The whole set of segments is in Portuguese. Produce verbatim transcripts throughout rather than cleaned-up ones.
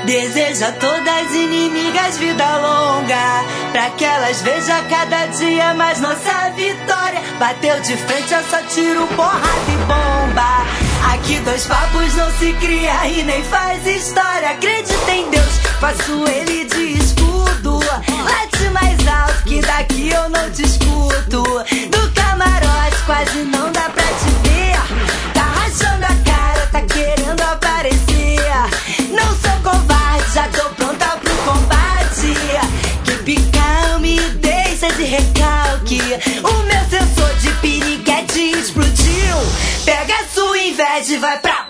Desejo a todas inimigas vida longa, pra que elas vejam cada dia mais nossa vitória. Bateu de frente, é só tiro, porrada e bomba. Aqui dois papos não se cria e nem faz história. Acredita em Deus, faço ele de escudo. Late mais alto que daqui eu não te escuto. Do camarote quase não dá pra te ver. Tá rachando a cara, tá querendo aparecer. Não sou covarde, já tô pronta pro combate. Que calme, deixa de recalque. O meu sensor de piriguete explodiu. Pega a sua inveja e vai pra...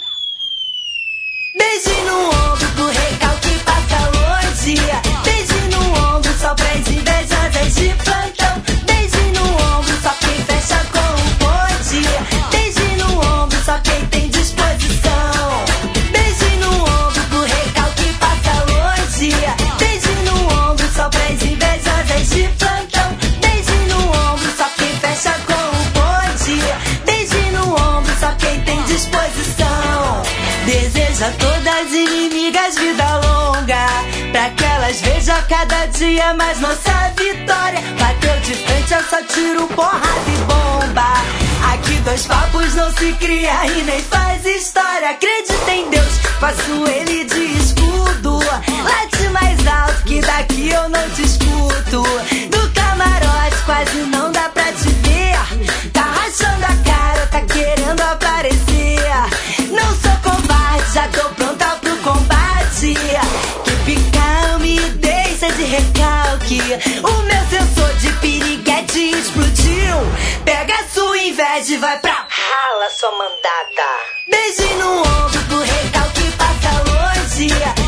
Beijo no ombro pro recalque passa longe. Beijo no ombro só pra invejosas de plantão. Beijo no ombro só quem fecha com o bonde. Beijo no ombro só quem tem disposição. Beijo no ombro pro recalque passa longe. Beijo no ombro só pra invejosas de plantão. Beijo no ombro só quem fecha com o bonde. Beijo no ombro só quem tem disposição. Desejo a todas inimigas vida longa, pra que elas vejam cada dia mais nossa vitória. Bateu de frente, é só tiro, porrada e bomba. Aqui dois papos não se cria e nem faz história. Acredita em Deus, faço ele de escudo. Late mais alto que daqui eu não te escuto. Do camarote quase não dá pra te ver. Tá rachando a cara, tá querendo aparecer. Não sou covarde, já tô pronta pro combate. Que calme, deixa de recalque. O meu sensor de piriguete explodiu. Pega a sua inveja e vai pra... Rala, sua mandada. Beijo no ombro pro recalque passa longe.